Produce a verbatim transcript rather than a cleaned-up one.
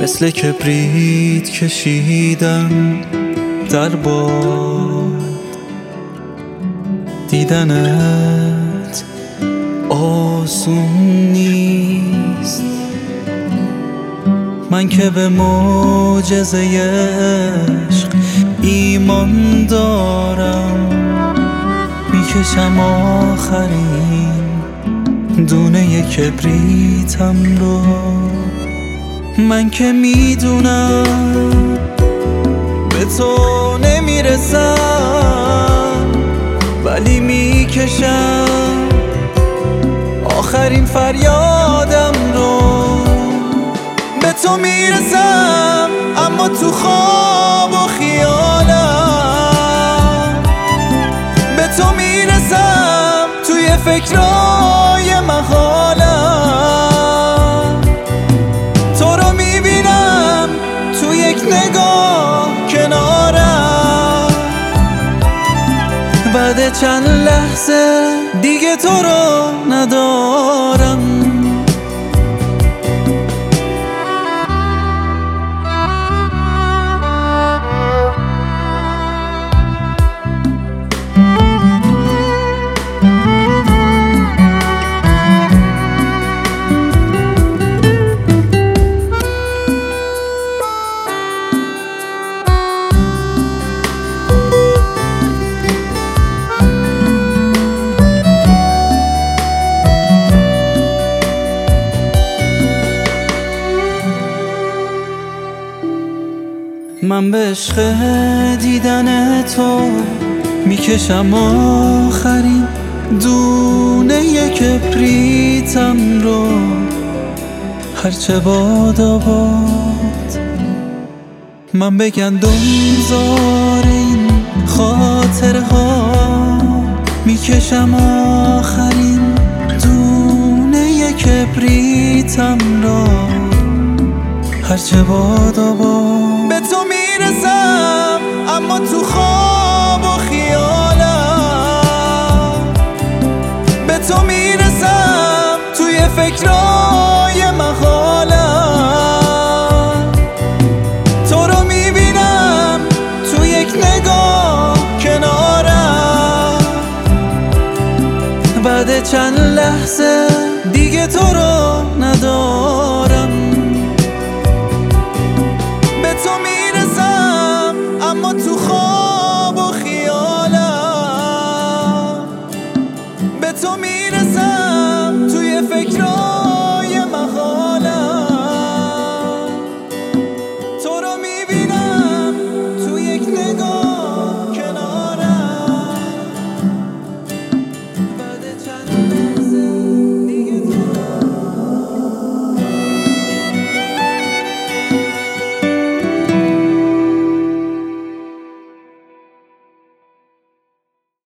مثل کبریت کشیدم در باد، دیدنت آسون نیست. من که به معجزه عشق ایمان دارم، میکشم آخرین دونه کبریتم رو. من که میدونم به تو نمیرسم، ولی میکشم آخرین فریادم رو. به تو میرسم اما تو خواب و خیالم، به تو میرسم توی فکرای محالم. تو رو میبینم تو یک نگاه کنارم، بعد چند لحظه دیگه تو رو ندارم. من به عشق دیدن تو میکشم آخرین دونه کبریتم رو. هرچه باد آباد من بگندم زار این خاطره ها، میکشم آخرین دونه کبریتم رو. هرچه باد آباد به تو میرسم اما تو خواب و خیالم، به تو میرسم توی فکرای محالم. تو رو میبینم تو یک نگاه کنارم، بعد چند لحظه دیگه تو رو